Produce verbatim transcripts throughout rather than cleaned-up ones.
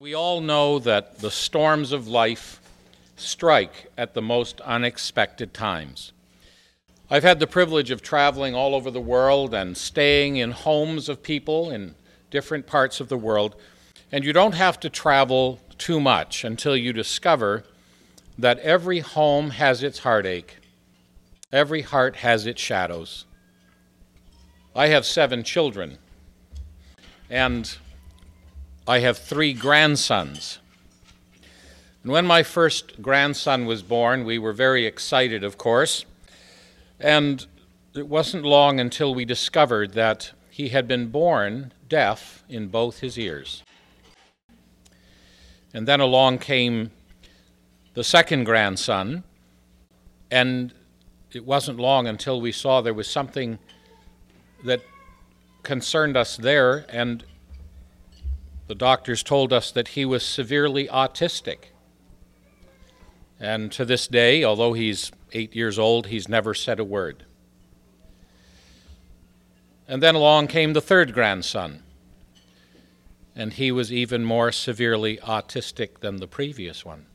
We all know that the storms of life strike at the most unexpected times. I've had the privilege of traveling all over the world and staying in homes of people in different parts of the world, and you don't have to travel too much until you discover that every home has its heartache. Every heart has its shadows. I have seven children, and I have three grandsons. And when my first grandson was born, we were very excited, of course, and it wasn't long until we discovered that he had been born deaf in both his ears. And then along came the second grandson, and it wasn't long until we saw there was something that concerned us there, and the doctors told us that he was severely autistic. And to this day, although he's eight years old, he's never said a word. And then along came the third grandson, and he was even more severely autistic than the previous one.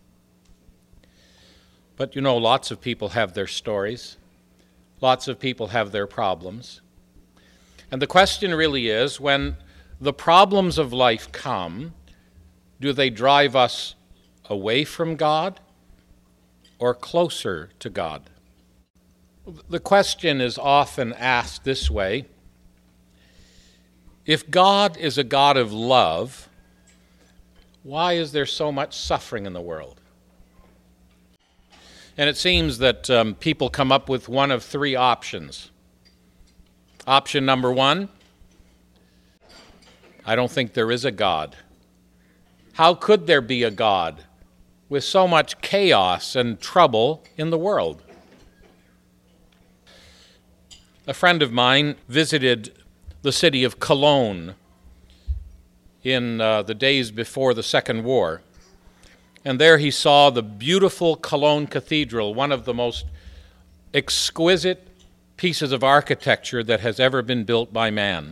But you know, lots of people have their stories. Lots of people have their problems. And the question really is, when the problems of life come, do they drive us away from God or closer to God? The question is often asked this way: if God is a God of love, why is there so much suffering in the world? And it seems that um, people come up with one of three options. Option number one: I don't think there is a God. How could there be a God with so much chaos and trouble in the world? A friend of mine visited the city of Cologne in uh, the days before the Second War. And there he saw the beautiful Cologne Cathedral, one of the most exquisite pieces of architecture that has ever been built by man.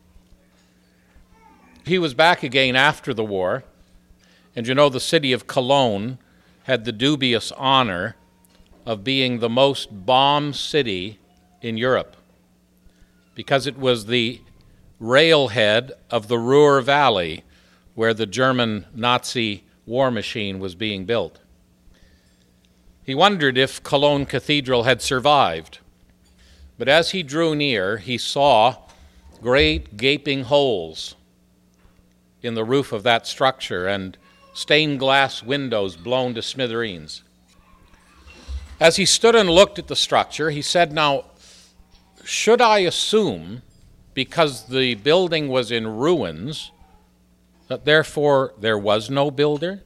He was back again after the war, and you know, the city of Cologne had the dubious honor of being the most bombed city in Europe because it was the railhead of the Ruhr Valley where the German Nazi war machine was being built. He wondered if Cologne Cathedral had survived, but as he drew near, he saw great gaping holes in the roof of that structure and stained glass windows blown to smithereens. As he stood and looked at the structure, he said, "Now, should I assume, because the building was in ruins, that therefore there was no builder?"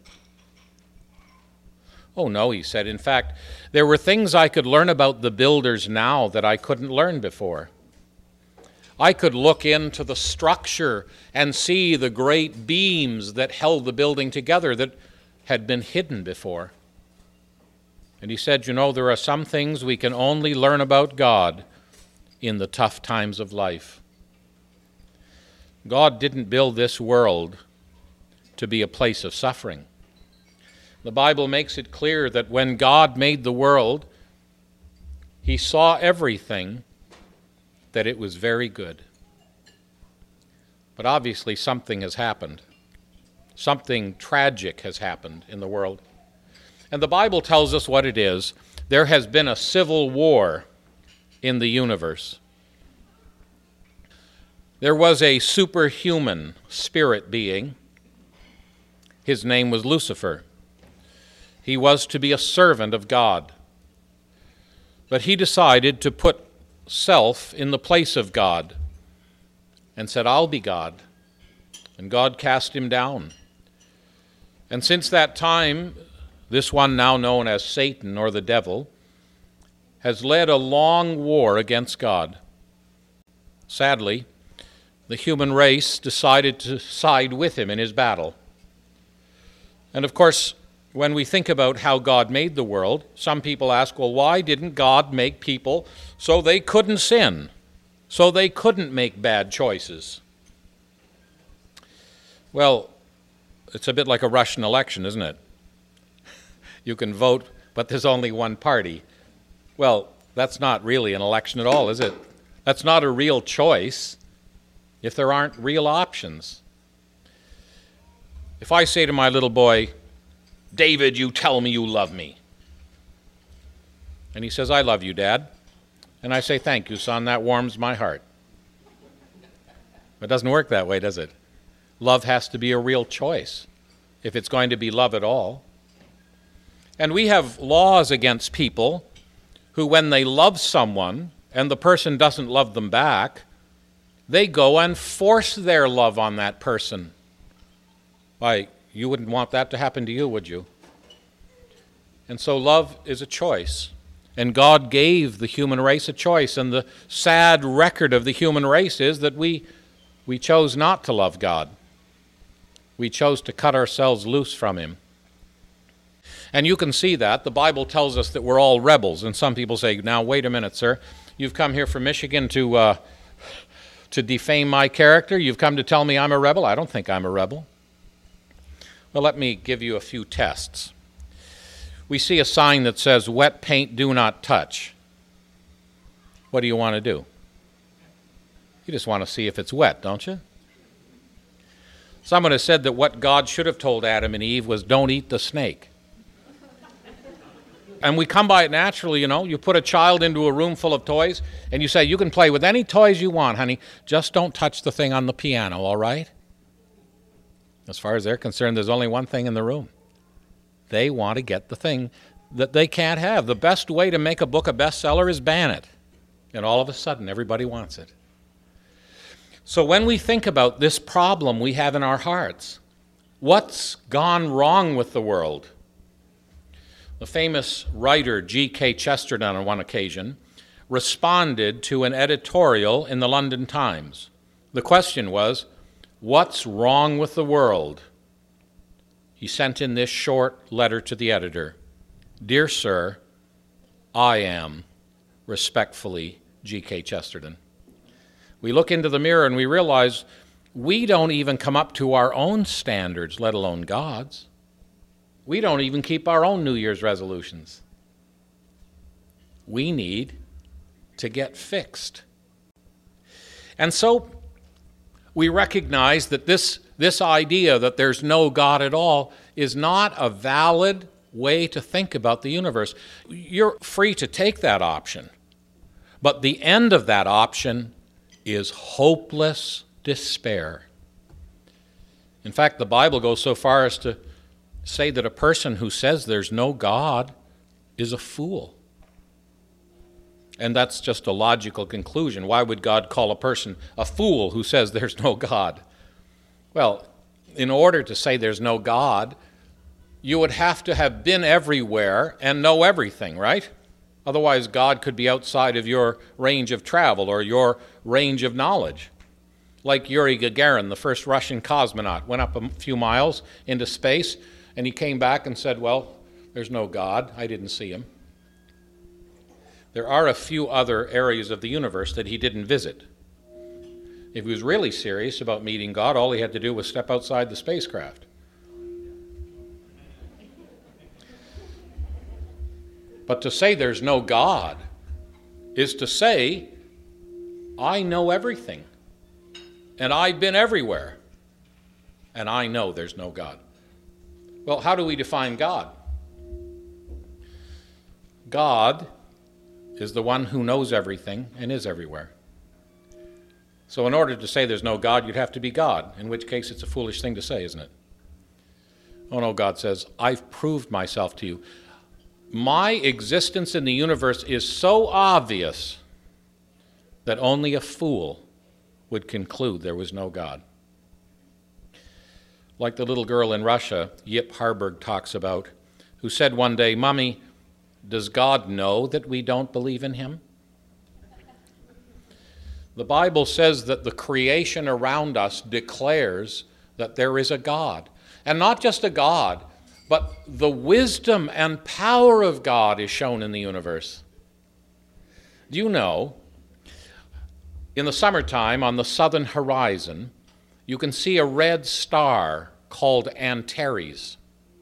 "Oh no," he said. "In fact, there were things I could learn about the builders now that I couldn't learn before. I could look into the structure and see the great beams that held the building together that had been hidden before." And he said, "You know, there are some things we can only learn about God in the tough times of life. God didn't build this world to be a place of suffering. The Bible makes it clear that when God made the world, he saw everything, that it was very good." But obviously something has happened. Something tragic has happened in the world. And the Bible tells us what it is. There has been a civil war in the universe. There was a superhuman spirit being. His name was Lucifer. He was to be a servant of God. But he decided to put self in the place of God and said, "I'll be God." And God cast him down. And since that time, this one now known as Satan or the devil has led a long war against God. Sadly, the human race decided to side with him in his battle. And of course, when we think about how God made the world, some people ask, well, why didn't God make people so they couldn't sin, so they couldn't make bad choices? Well, it's a bit like a Russian election, isn't it? You can vote, but there's only one party. Well, that's not really an election at all, is it? That's not a real choice if there aren't real options. If I say to my little boy, David, you tell me you love me. And he says, I love you, Dad. And I say, thank you, son, that warms my heart. It doesn't work that way, does it? Love has to be a real choice if it's going to be love at all. And we have laws against people who, when they love someone and the person doesn't love them back, they go and force their love on that person. Why, you wouldn't want that to happen to you, would you? And so love is a choice. And God gave the human race a choice. And the sad record of the human race is that we, we chose not to love God. We chose to cut ourselves loose from him. And you can see that. The Bible tells us that we're all rebels. And some people say, now, wait a minute, sir. You've come here from Michigan to, uh, to defame my character? You've come to tell me I'm a rebel? I don't think I'm a rebel. Well, let me give you a few tests. We see a sign that says, wet paint do not touch. What do you want to do? You just want to see if it's wet, don't you? Someone has said that what God should have told Adam and Eve was, don't eat the snake. And we come by it naturally, you know. You put a child into a room full of toys, and you say, you can play with any toys you want, honey. Just don't touch the thing on the piano, all right? As far as they're concerned, there's only one thing in the room. They want to get the thing that they can't have. The best way to make a book a bestseller is ban it. And all of a sudden, everybody wants it. So when we think about this problem we have in our hearts, what's gone wrong with the world? The famous writer G K Chesterton on one occasion responded to an editorial in the London Times. The question was, what's wrong with the world? He sent in this short letter to the editor. Dear sir, I am, respectfully, G K Chesterton. We look into the mirror and we realize we don't even come up to our own standards, let alone God's. We don't even keep our own New Year's resolutions. We need to get fixed. And so we recognize that this, this idea that there's no God at all is not a valid way to think about the universe. You're free to take that option. But the end of that option is hopeless despair. In fact, the Bible goes so far as to say that a person who says there's no God is a fool. And that's just a logical conclusion. Why would God call a person a fool who says there's no God? Well, in order to say there's no God, you would have to have been everywhere and know everything, right? Otherwise, God could be outside of your range of travel or your range of knowledge. Like Yuri Gagarin, the first Russian cosmonaut, went up a few miles into space, and he came back and said, well, there's no God. I didn't see him. There are a few other areas of the universe that he didn't visit. If he was really serious about meeting God, all he had to do was step outside the spacecraft. But to say there's no God is to say, I know everything, and I've been everywhere, and I know there's no God. Well, how do we define God? God is the one who knows everything and is everywhere. So in order to say there's no God, you'd have to be God, in which case it's a foolish thing to say, isn't it? Oh no, God says, I've proved myself to you. My existence in the universe is so obvious that only a fool would conclude there was no God. Like the little girl in Russia, Yip Harburg talks about, who said one day, Mommy, does God know that we don't believe in him? The Bible says that the creation around us declares that there is a God. And not just a God, but the wisdom and power of God is shown in the universe. Do you know, in the summertime on the southern horizon, you can see a red star called Antares.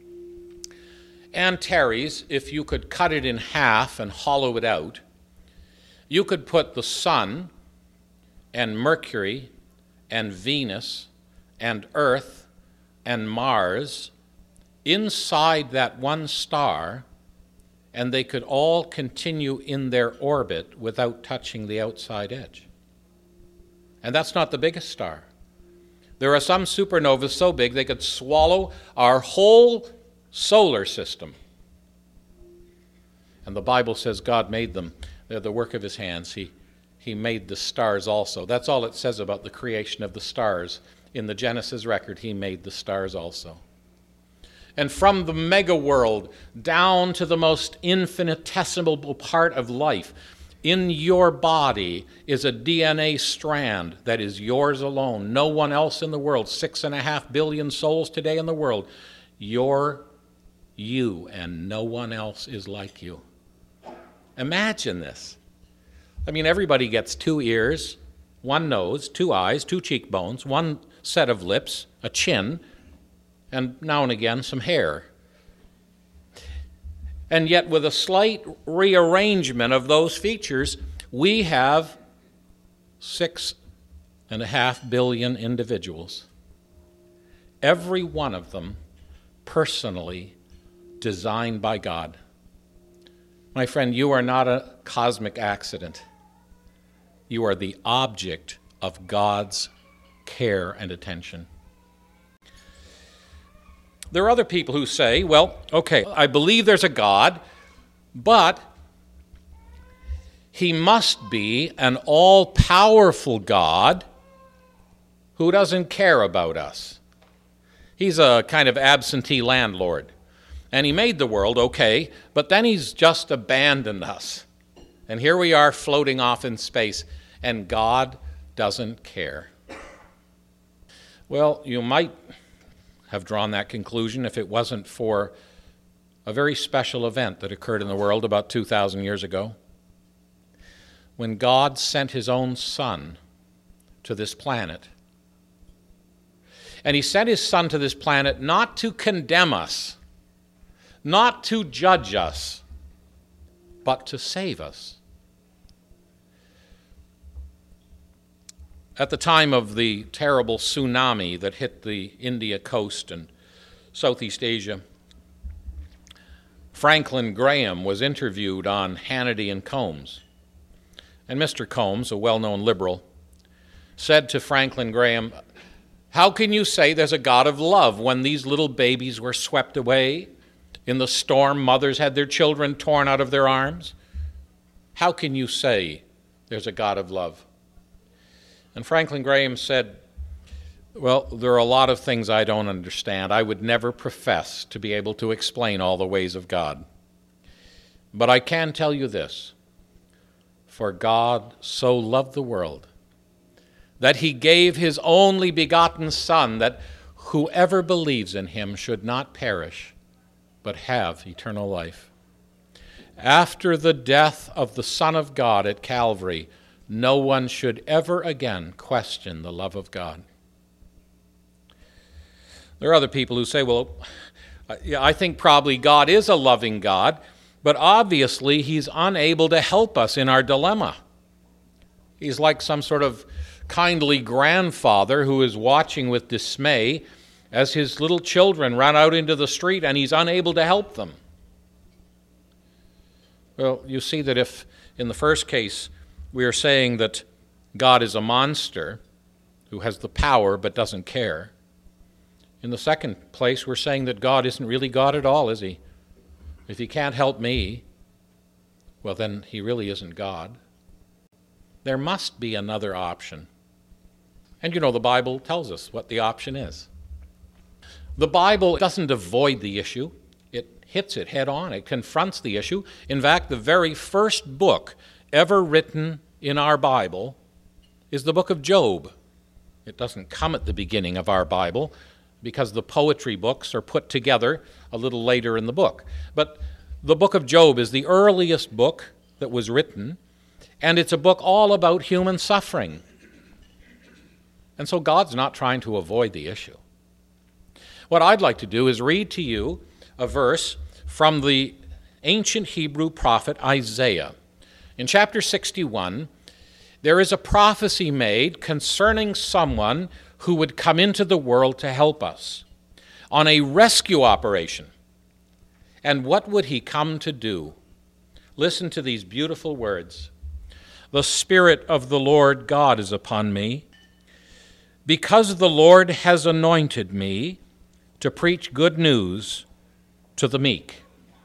Antares, if you could cut it in half and hollow it out, you could put the sun and Mercury and Venus and Earth and Mars inside that one star, and they could all continue in their orbit without touching the outside edge. And that's not the biggest star. There are some supernovas so big they could swallow our whole solar system. And the Bible says God made them. They're the work of his hands. He, he made the stars also. That's all it says about the creation of the stars. In the Genesis record, he made the stars also. And from the mega world down to the most infinitesimal part of life, in your body is a D N A strand that is yours alone. No one else in the world. Six and a half billion souls today in the world. You're you, and no one else is like you. Imagine this. I mean, everybody gets two ears, one nose, two eyes, two cheekbones, one set of lips, a chin, and now and again some hair. And yet with a slight rearrangement of those features, we have six and a half billion individuals. Every one of them personally designed by God. My friend, you are not a cosmic accident. You are the object of God's care and attention. There are other people who say, well, okay, I believe there's a God, but he must be an all-powerful God who doesn't care about us. He's a kind of absentee landlord. And he made the world, okay, but then he's just abandoned us. And here we are floating off in space, and God doesn't care. Well, you might have drawn that conclusion if it wasn't for a very special event that occurred in the world about two thousand years ago, when God sent his own Son to this planet. And he sent his Son to this planet not to condemn us, not to judge us, but to save us. At the time of the terrible tsunami that hit the India coast and Southeast Asia, Franklin Graham was interviewed on Hannity and Combs. And Mister Combs, a well-known liberal, said to Franklin Graham, "How can you say there's a God of love when these little babies were swept away? In the storm, mothers had their children torn out of their arms. How can you say there's a God of love?" And Franklin Graham said, well, there are a lot of things I don't understand. I would never profess to be able to explain all the ways of God. But I can tell you this, for God so loved the world that he gave his only begotten Son, that whoever believes in him should not perish, but have eternal life. After the death of the Son of God at Calvary, no one should ever again question the love of God. There are other people who say, well, I think probably God is a loving God, but obviously he's unable to help us in our dilemma. He's like some sort of kindly grandfather who is watching with dismay as his little children run out into the street and he's unable to help them. Well, you see that if in the first case we are saying that God is a monster who has the power but doesn't care, in the second place we're saying that God isn't really God at all, is he? If he can't help me, well then he really isn't God. There must be another option. And you know, the Bible tells us what the option is. The Bible doesn't avoid the issue. It hits it head on. It confronts the issue. In fact, the very first book ever written in our Bible is the book of Job. It doesn't come at the beginning of our Bible because the poetry books are put together a little later in the book. But the book of Job is the earliest book that was written, and it's a book all about human suffering. And so God's not trying to avoid the issue. What I'd like to do is read to you a verse from the ancient Hebrew prophet Isaiah. In chapter sixty-one, there is a prophecy made concerning someone who would come into the world to help us on a rescue operation. And what would he come to do? Listen to these beautiful words. The Spirit of the Lord God is upon me, because the Lord has anointed me to preach good news to the meek.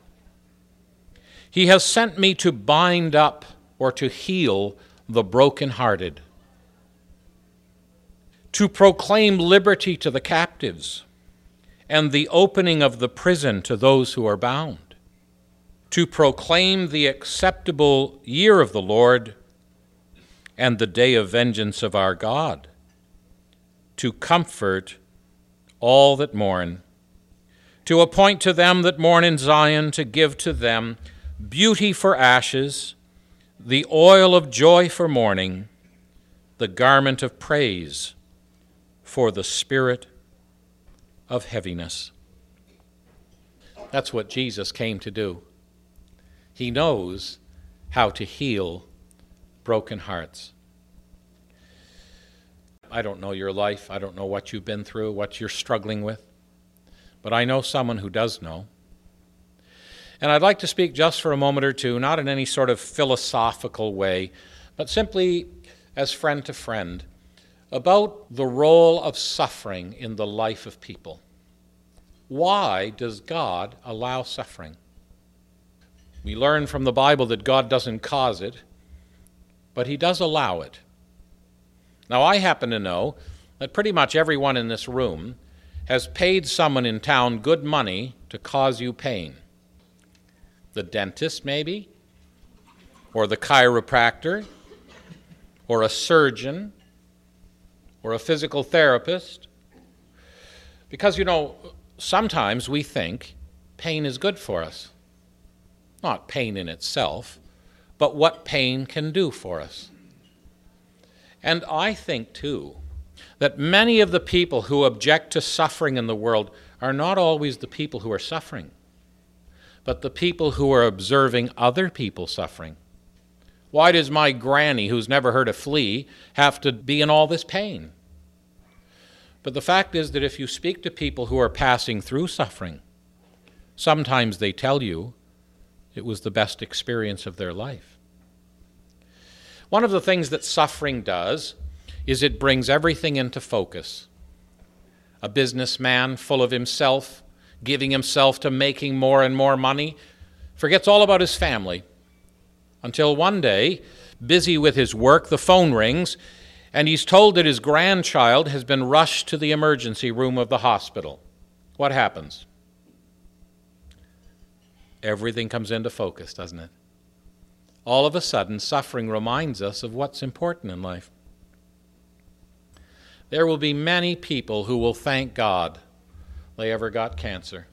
He has sent me to bind up or to heal the brokenhearted, to proclaim liberty to the captives and the opening of the prison to those who are bound, to proclaim the acceptable year of the Lord and the day of vengeance of our God, to comfort all that mourn, to appoint to them that mourn in Zion, to give to them beauty for ashes, the oil of joy for mourning, the garment of praise for the spirit of heaviness. That's what Jesus came to do. He knows how to heal broken hearts. I don't know your life. I don't know what you've been through, what you're struggling with. But I know someone who does know. And I'd like to speak just for a moment or two, not in any sort of philosophical way, but simply as friend to friend, about the role of suffering in the life of people. Why does God allow suffering? We learn from the Bible that God doesn't cause it, but he does allow it. Now, I happen to know that pretty much everyone in this room has paid someone in town good money to cause you pain. The dentist, maybe, or the chiropractor, or a surgeon, or a physical therapist. Because, you know, sometimes we think pain is good for us. Not pain in itself, but what pain can do for us. And I think, too, that many of the people who object to suffering in the world are not always the people who are suffering, but the people who are observing other people suffering. Why does my granny, who's never heard a flea, have to be in all this pain? But the fact is that if you speak to people who are passing through suffering, sometimes they tell you it was the best experience of their life. One of the things that suffering does is it brings everything into focus. A businessman full of himself, giving himself to making more and more money, forgets all about his family, until one day, busy with his work, the phone rings, and he's told that his grandchild has been rushed to the emergency room of the hospital. What happens? Everything comes into focus, doesn't it? All of a sudden, suffering reminds us of what's important in life. There will be many people who will thank God they ever got cancer,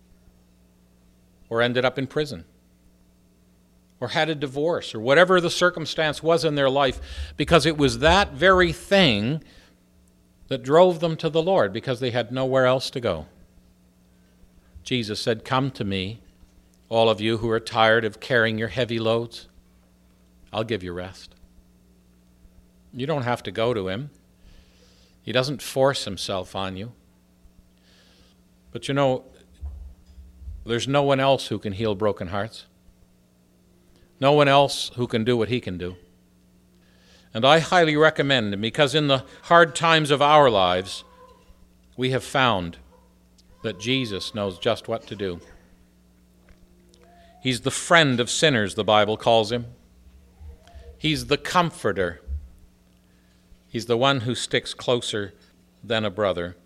or ended up in prison, or had a divorce, or whatever the circumstance was in their life, because it was that very thing that drove them to the Lord, because they had nowhere else to go. Jesus said, "Come to me, all of you who are tired of carrying your heavy loads. I'll give you rest." You don't have to go to him. He doesn't force himself on you. But you know, there's no one else who can heal broken hearts. No one else who can do what he can do. And I highly recommend him, because in the hard times of our lives, we have found that Jesus knows just what to do. He's the friend of sinners, the Bible calls him. He's the comforter. He's the one who sticks closer than a brother.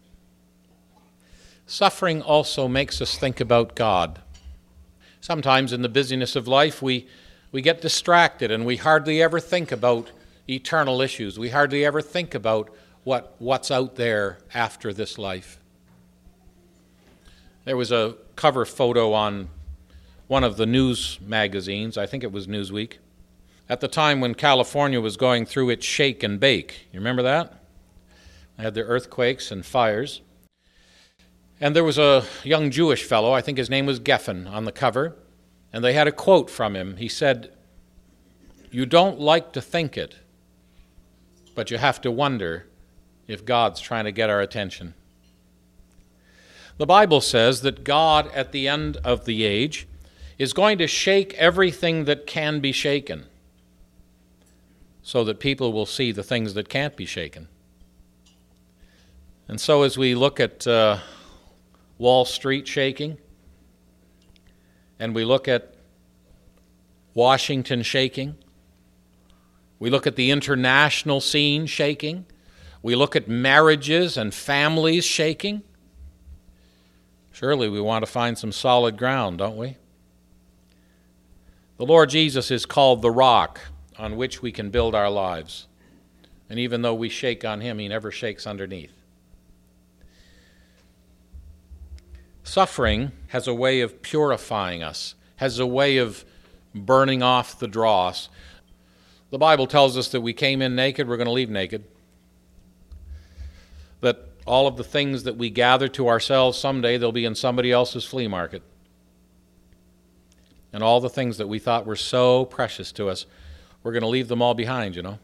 Suffering also makes us think about God. Sometimes in the busyness of life, we, we get distracted and we hardly ever think about eternal issues. We hardly ever think about what, what's out there after this life. There was a cover photo on one of the news magazines, I think it was Newsweek, at the time when California was going through its shake and bake. You remember that? They had the earthquakes and fires. And there was a young Jewish fellow, I think his name was Geffen, on the cover, and they had a quote from him. He said, "You don't like to think it, but you have to wonder if God's trying to get our attention." The Bible says that God, at the end of the age, is going to shake everything that can be shaken so that people will see the things that can't be shaken. And so as we look at uh, Wall Street shaking, and we look at Washington shaking, we look at the international scene shaking, we look at marriages and families shaking, surely we want to find some solid ground, don't we? The Lord Jesus is called the rock on which we can build our lives. And even though we shake on him, he never shakes underneath. Suffering has a way of purifying us, has a way of burning off the dross. The Bible tells us that we came in naked, we're going to leave naked. That all of the things that we gather to ourselves, someday they'll be in somebody else's flea market. And all the things that we thought were so precious to us, we're going to leave them all behind, you know.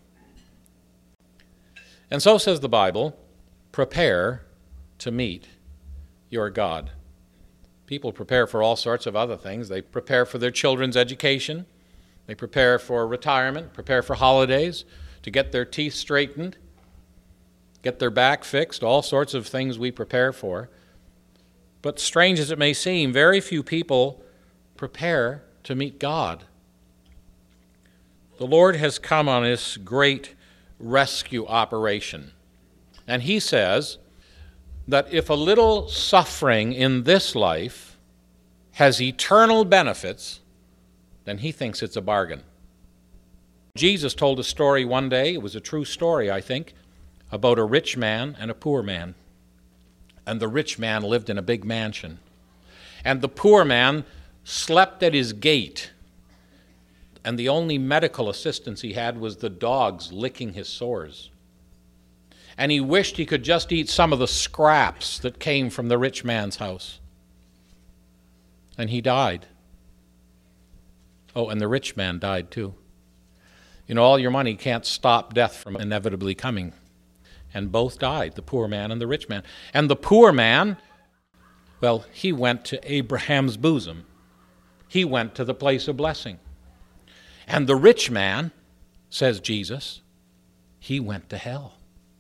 And so says the Bible, prepare to meet your God. People prepare for all sorts of other things. They prepare for their children's education. They prepare for retirement, prepare for holidays, to get their teeth straightened, get their back fixed, all sorts of things we prepare for. But strange as it may seem, very few people prepare to meet God. The Lord has come on this great rescue operation. And he says that if a little suffering in this life has eternal benefits, then he thinks it's a bargain. Jesus told a story one day, it was a true story, I think, about a rich man and a poor man. And the rich man lived in a big mansion. And the poor man slept at his gate, and the only medical assistance he had was the dogs licking his sores. And he wished he could just eat some of the scraps that came from the rich man's house. And he died. Oh, and the rich man died too. You know, all your money can't stop death from inevitably coming. And both died, the poor man and the rich man. And the poor man, well, he went to Abraham's bosom. He went to the place of blessing. And the rich man, says Jesus, he went to hell.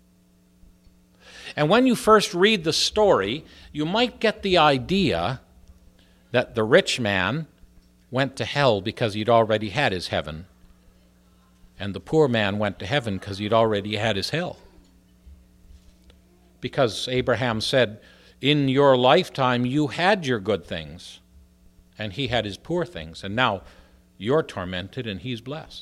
And when you first read the story, you might get the idea that the rich man went to hell because he'd already had his heaven, and the poor man went to heaven because he'd already had his hell. Because Abraham said, in your lifetime you had your good things, and he had his poor things, and now you're tormented and he's blessed.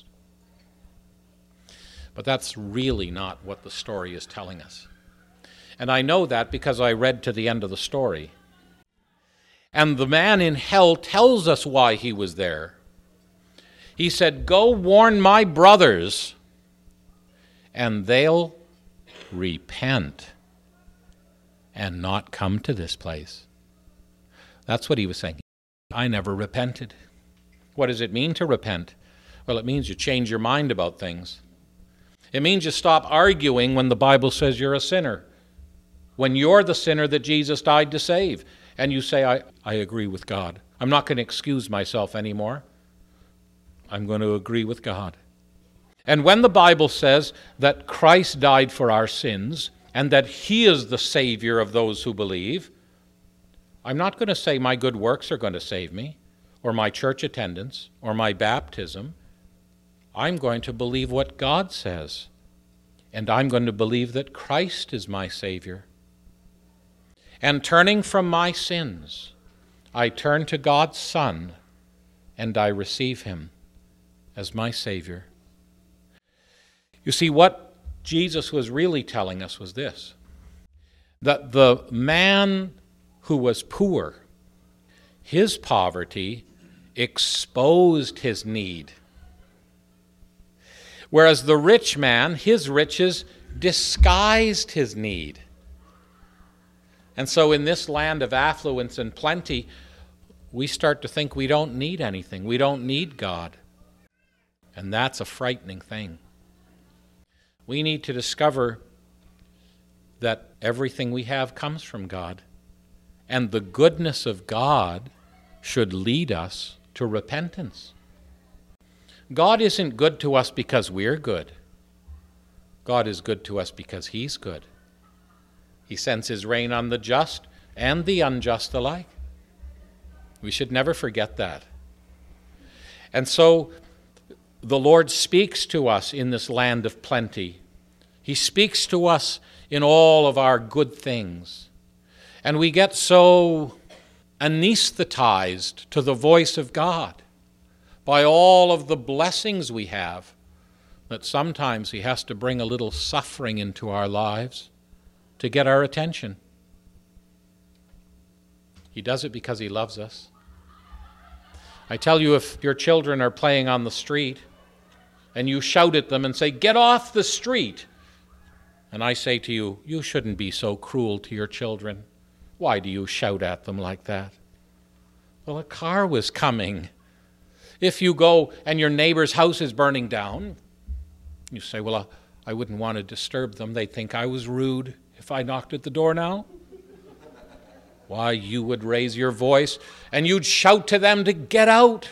But that's really not what the story is telling us. And I know that because I read to the end of the story. And the man in hell tells us why he was there. He said, go warn my brothers, and they'll repent and not come to this place. That's what he was saying. I never repented. What does it mean to repent? Well, it means you change your mind about things. It means you stop arguing when the Bible says you're a sinner. When you're the sinner that Jesus died to save. And you say, I, I agree with God. I'm not going to excuse myself anymore. I'm going to agree with God. And when the Bible says that Christ died for our sins and that he is the Savior of those who believe, I'm not going to say my good works are going to save me, or my church attendance, or my baptism. I'm going to believe what God says, and I'm going to believe that Christ is my Savior. And turning from my sins, I turn to God's Son, and I receive him as my Savior. You see, what Jesus was really telling us was this, that the man who was poor, his poverty exposed his need. Whereas the rich man, his riches disguised his need. And so in this land of affluence and plenty, we start to think we don't need anything. We don't need God. And that's a frightening thing. We need to discover that everything we have comes from God. And the goodness of God should lead us to repentance. God isn't good to us because we're good. God is good to us because He's good. He sends His rain on the just and the unjust alike. We should never forget that. And so the Lord speaks to us in this land of plenty. He speaks to us in all of our good things. And we get so anesthetized to the voice of God by all of the blessings we have that sometimes He has to bring a little suffering into our lives to get our attention. He does it because He loves us. I tell you, if your children are playing on the street and you shout at them and say, "Get off the street," and I say to you, "You shouldn't be so cruel to your children. Why do you shout at them like that?" Well, a car was coming. If you go and your neighbor's house is burning down, you say, "Well, I wouldn't want to disturb them. They'd think I was rude if I knocked at the door now." Why, you would raise your voice and you'd shout to them to get out.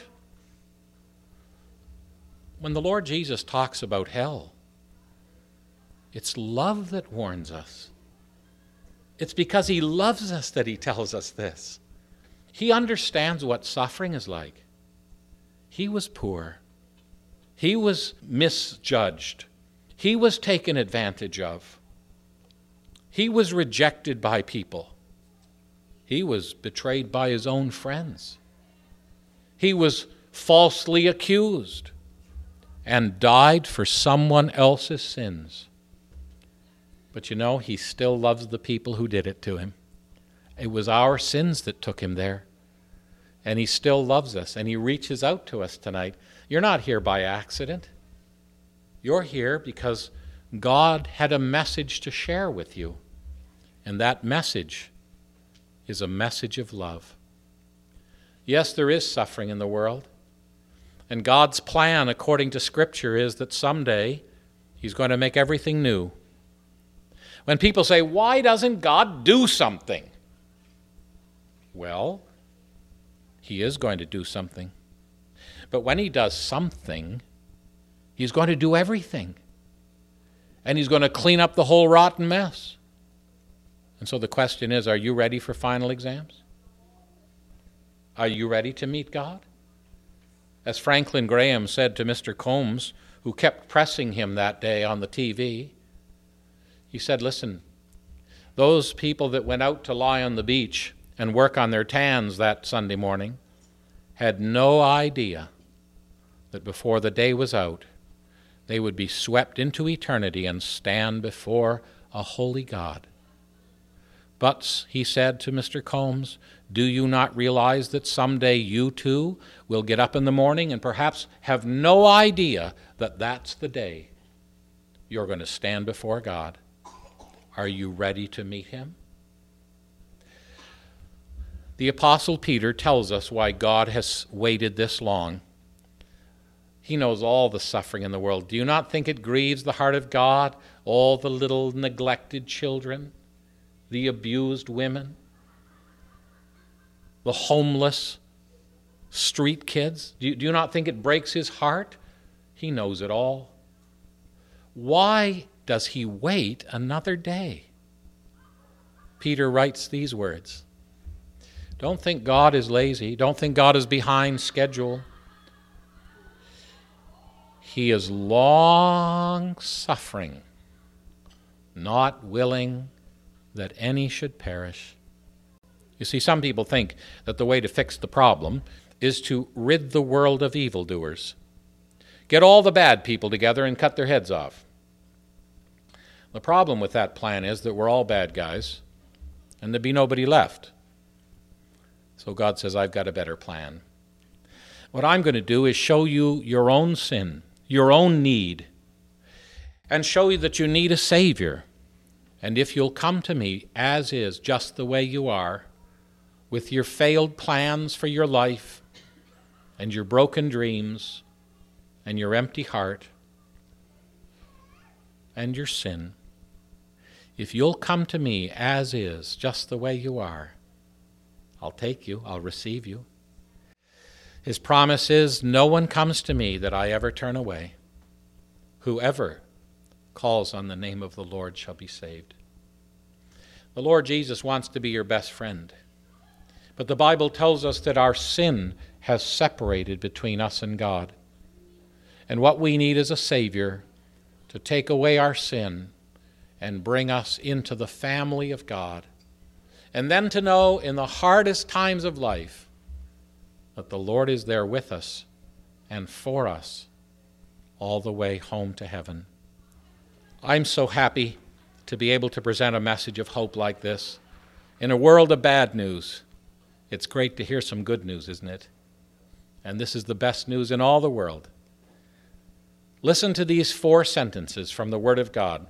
When the Lord Jesus talks about hell, it's love that warns us. It's because He loves us that He tells us this. He understands what suffering is like. He was poor. He was misjudged. He was taken advantage of. He was rejected by people. He was betrayed by His own friends. He was falsely accused and died for someone else's sins. But you know, He still loves the people who did it to Him. It was our sins that took Him there. And He still loves us, and He reaches out to us tonight. You're not here by accident. You're here because God had a message to share with you. And that message is a message of love. Yes, there is suffering in the world. And God's plan, according to Scripture, is that someday He's going to make everything new. When people say, "Why doesn't God do something?" Well, He is going to do something. But when He does something, He's going to do everything. And He's going to clean up the whole rotten mess. And so the question is, are you ready for final exams? Are you ready to meet God? As Franklin Graham said to Mister Combs, who kept pressing him that day on the T V, he said, "Listen, those people that went out to lie on the beach and work on their tans that Sunday morning had no idea that before the day was out, they would be swept into eternity and stand before a holy God. But," he said to Mister Combs, "do you not realize that someday you too will get up in the morning and perhaps have no idea that that's the day you're going to stand before God? Are you ready to meet Him?" The Apostle Peter tells us why God has waited this long. He knows all the suffering in the world. Do you not think it grieves the heart of God, all the little neglected children, the abused women, the homeless street kids? Do you, do you not think it breaks His heart? He knows it all. Why does He wait another day? Peter writes these words. Don't think God is lazy. Don't think God is behind schedule. He is long-suffering, not willing that any should perish. You see, some people think that the way to fix the problem is to rid the world of evildoers. Get all the bad people together and cut their heads off. The problem with that plan is that we're all bad guys, and there'd be nobody left. So God says, I've got a better plan. What I'm going to do is show you your own sin, your own need, and show you that you need a Savior. And if you'll come to me as is, just the way you are, with your failed plans for your life and your broken dreams and your empty heart and your sin, if you'll come to me as is, just the way you are, I'll take you, I'll receive you. His promise is, no one comes to me that I ever turn away. Whoever calls on the name of the Lord shall be saved. The Lord Jesus wants to be your best friend. But the Bible tells us that our sin has separated between us and God. And what we need is a Savior to take away our sin and bring us into the family of God. And then to know in the hardest times of life that the Lord is there with us and for us all the way home to heaven. I'm so happy to be able to present a message of hope like this. In a world of bad news, it's great to hear some good news, isn't it? And this is the best news in all the world. Listen to these four sentences from the Word of God.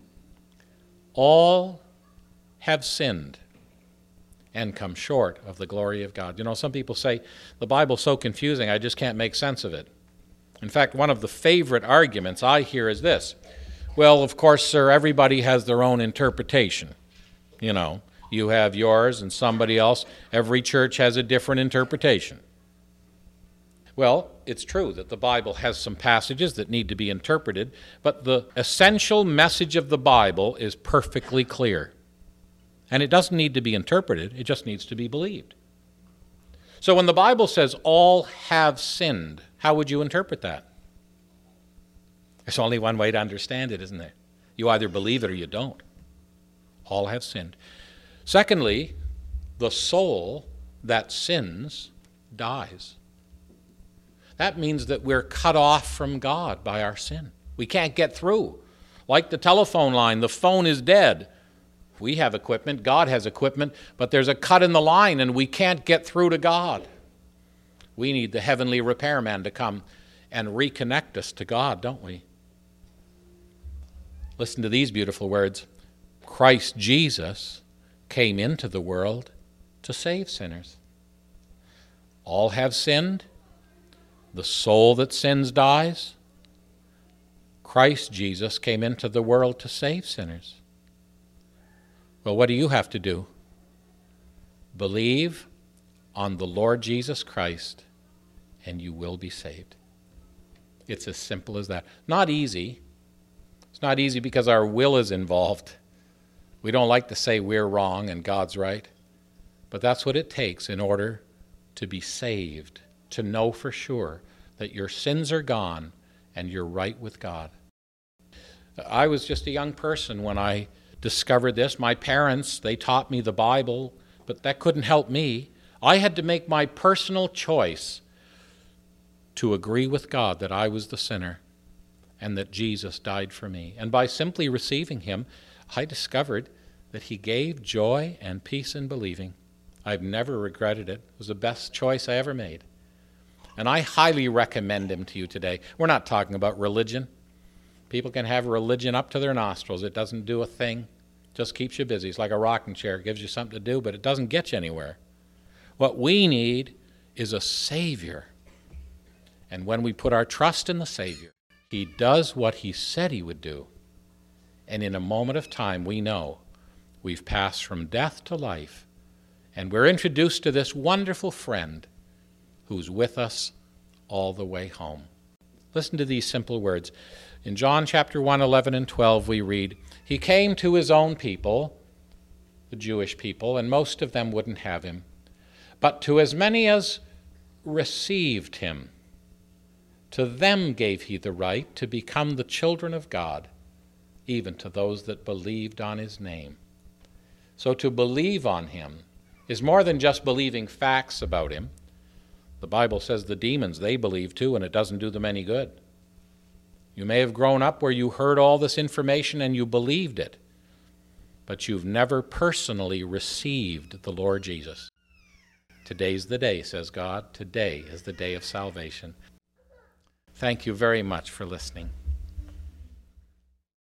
All have sinned and come short of the glory of God. You know, some people say, the Bible's so confusing, I just can't make sense of it. In fact, one of the favorite arguments I hear is this. Well, of course, sir, everybody has their own interpretation. You know, you have yours and somebody else. Every church has a different interpretation. Well, it's true that the Bible has some passages that need to be interpreted, but the essential message of the Bible is perfectly clear. And it doesn't need to be interpreted, it just needs to be believed. So when the Bible says all have sinned, how would you interpret that? There's only one way to understand it, isn't there? You either believe it or you don't. All have sinned. Secondly, the soul that sins dies. That means that we're cut off from God by our sin. We can't get through. Like the telephone line, the phone is dead. We have equipment, God has equipment, but there's a cut in the line and we can't get through to God. We need the heavenly repairman to come and reconnect us to God, don't we? Listen to these beautiful words. Christ Jesus came into the world to save sinners. All have sinned. The soul that sins dies. Christ Jesus came into the world to save sinners. Well, what do you have to do? Believe on the Lord Jesus Christ, and you will be saved. It's as simple as that. Not easy. It's not easy because our will is involved. We don't like to say we're wrong and God's right. But that's what it takes in order to be saved, to know for sure that your sins are gone and you're right with God. I was just a young person when I discovered this. My parents, they taught me the Bible, but that couldn't help me. I had to make my personal choice to agree with God that I was the sinner and that Jesus died for me. And by simply receiving him, I discovered that he gave joy and peace in believing. I've never regretted it. It was the best choice I ever made. And I highly recommend him to you today. We're not talking about religion. People can have religion up to their nostrils. It doesn't do a thing. Just keeps you busy. It's like a rocking chair. It gives you something to do, but it doesn't get you anywhere. What we need is a Savior. And when we put our trust in the Savior, he does what he said he would do. And in a moment of time, we know we've passed from death to life, and we're introduced to this wonderful friend who's with us all the way home. Listen to these simple words. In John chapter one, eleven and twelve, we read, he came to his own people, the Jewish people, and most of them wouldn't have him. But to as many as received him, to them gave he the right to become the children of God, even to those that believed on his name. So to believe on him is more than just believing facts about him. The Bible says the demons, they believe too, and it doesn't do them any good. You may have grown up where you heard all this information and you believed it, but you've never personally received the Lord Jesus. Today's the day, says God. Today is the day of salvation. Thank you very much for listening.